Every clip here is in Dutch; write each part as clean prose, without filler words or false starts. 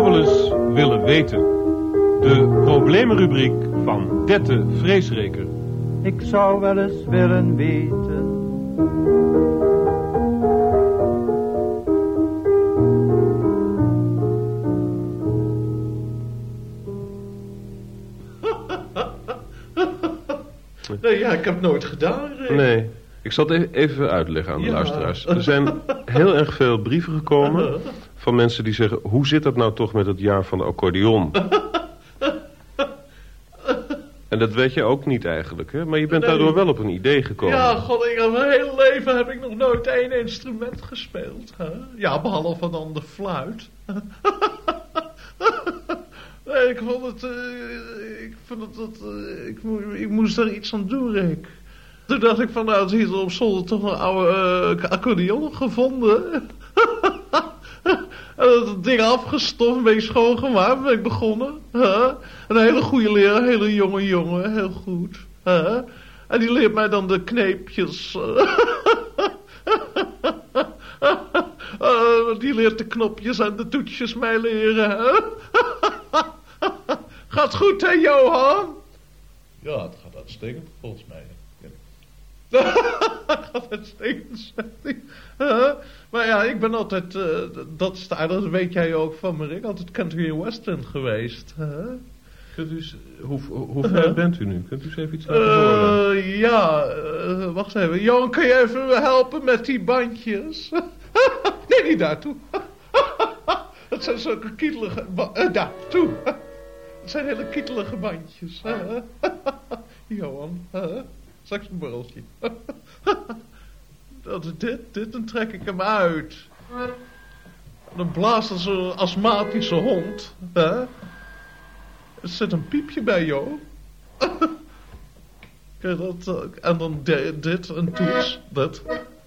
wel eens willen weten. De problemenrubriek van Dette Vreesreker. Ik zou wel eens willen weten. Nee, ja, ik heb het nooit gedaan, Rick. Nee, ik zal het even uitleggen aan de luisteraars. Er zijn heel erg veel brieven gekomen van mensen die zeggen... hoe zit dat nou toch met het jaar van de accordeon? En dat weet je ook niet eigenlijk, hè? Maar je bent daardoor wel op een idee gekomen. Ja, god, in mijn hele leven heb ik nog nooit één instrument gespeeld. Hè? Ja, behalve dan de fluit. Nee, ik vond het... Ik moest er iets aan doen, Rick. Toen dacht ik van, nou, het is hier op zolder toch een oude accordeon gevonden. En dat ding afgestoft, een beetje schoongemaakt, ben ik begonnen. Een hele goede leraar, een hele jonge jongen, heel goed. En die leert mij dan de kneepjes. Die leert de knopjes en de toetjes mij leren. Gaat goed, hè, Johan? Ja, het gaat uitstekend, volgens mij. Gaat uitstekend, zegt hij. Maar ja, ik ben altijd, dat is dat weet jij ook van me, Rick, altijd country and western geweest. Kunt u, hoe ver bent u nu? Kunt u eens even iets laten horen? Ja, wacht even. Johan, kun je even helpen met die bandjes? Nee, niet daartoe. Dat zijn zulke kietelige... daartoe. Dat zijn hele kietelige bandjes. Johan, straks een borreltje. Dat is dit, dan trek ik hem uit. Dan blaast als een astmatische hond. Er zit een piepje bij, joh. Kijk dat, en dan dit, een toets, dat.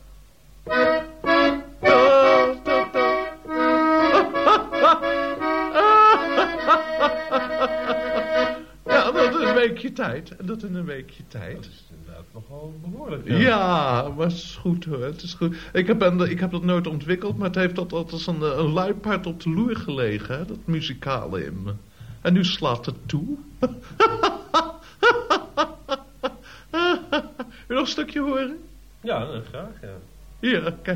Ja, dat in een weekje tijd. Dat in een weekje tijd. Dat is inderdaad nogal behoorlijk. Ja, maar het is goed hoor, het is goed. Ik heb dat nooit ontwikkeld, maar het heeft altijd als een luipaard op de loer gelegen, hè, dat muzikale in me. En nu slaat het toe. Wil je nog een stukje horen? Ja, graag, ja. Hier, kijk.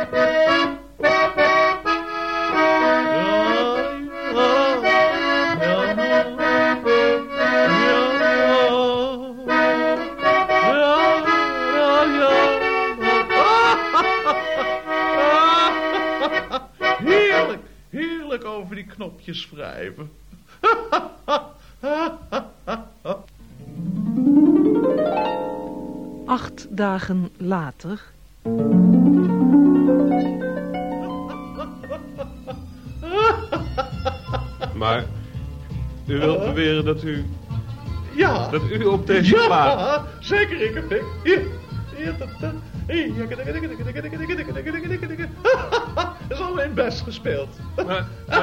Heerlijk over die knopjes wrijven. 8 dagen later. Maar u wilt beweren dat u... Ja. Dat u op deze plaat... Ja, zeker, ik heb ik. Hier, dat is allemaal in best gespeeld. Maar,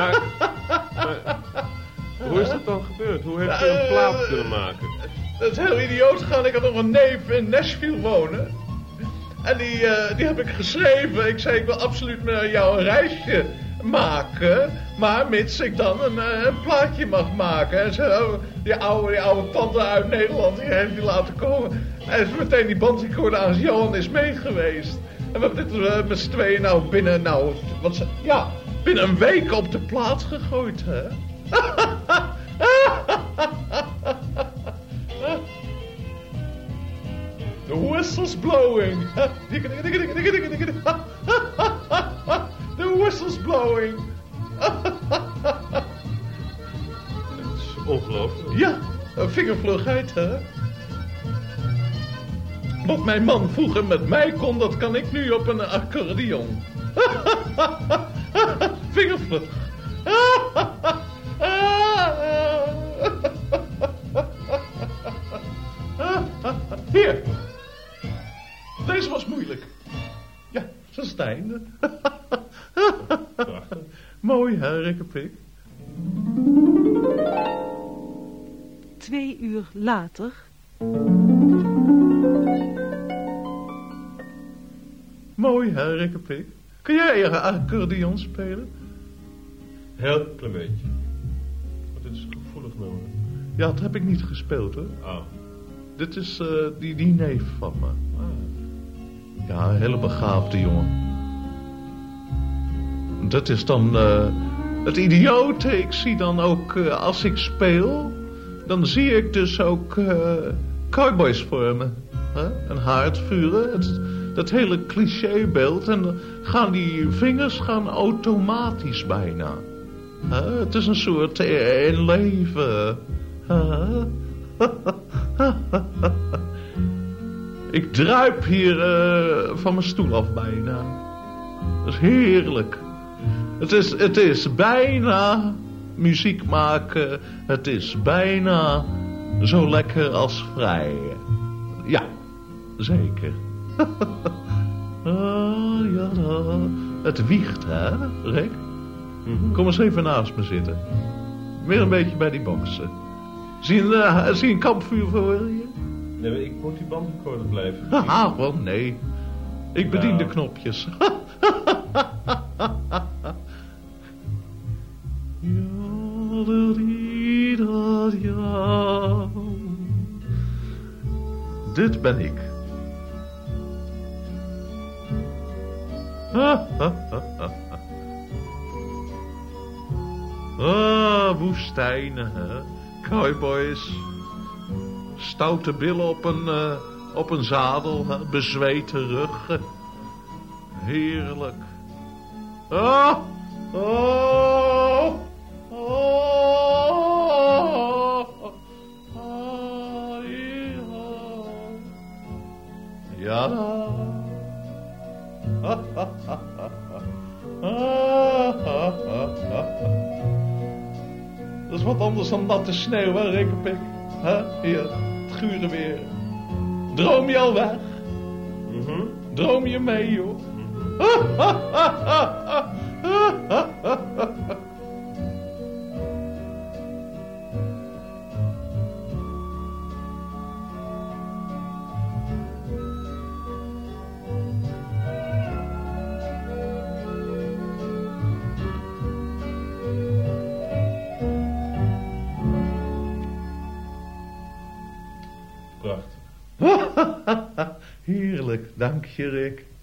hoe is dat dan gebeurd? Hoe heeft u een plaat kunnen maken? Dat is heel idioot gegaan. Ik had nog een neef in Nashville wonen. En die heb ik geschreven. Ik zei, ik wil absoluut met jou een reisje maken. Maar mits ik dan een plaatje mag maken. En zo, die oude tante uit Nederland, die heeft die laten komen. En is meteen die bandrecorder aan. Johan is mee geweest. En we hebben dit met z'n tweeën binnen een week op de plaat gegooid, hè. The whistle's blowing. The whistle's blowing. Het is ongelooflijk. Ja, een vingervlugheid, hè. Wat mijn man vroeger met mij kon, dat kan ik nu op een accordeon. Vingervlug. Hier. Deze was moeilijk. Ja, dat is het einde. Mooi, hè, Rikkepik? 2 uur later. Mooi, hè, Rikkepik? Kun jij je accordeon spelen? Heel klein beetje. Want dit is een gevoelig nummer. Ja, dat heb ik niet gespeeld hoor. Oh. Dit is die neef van me. Ah. Ja, een hele begaafde jongen. Dat is dan het idiote. Ik zie dan ook, als ik speel, dan zie ik dus ook cowboys voor me. Een haard vuren. Dat hele clichébeeld. En dan gaan die vingers automatisch bijna. Het is een soort in leven. Ik druip hier van mijn stoel af bijna. Dat is heerlijk. Het is bijna muziek maken. Het is bijna zo lekker als vrij. Ja, zeker. Ja, het wiegt, hè, Rick? Kom eens even naast me zitten. Weer een beetje bij die boksen. Zie een kampvuur voor je? Nee, maar ik moet die bandrecorder blijven. Haha, wel nee. Ik bedien de knopjes. Dit ben ik. Woestijnen, hè? Cowboys. Stoute billen op een zadel, hè? Bezweten rug. Heerlijk. Ja. Dat is wat anders dan natte sneeuw, hè, Rikkepik? Hier, het gure weer. Droom je al weg? Droom je mee, joh? Prachtig. Heerlijk, dank je, Rick.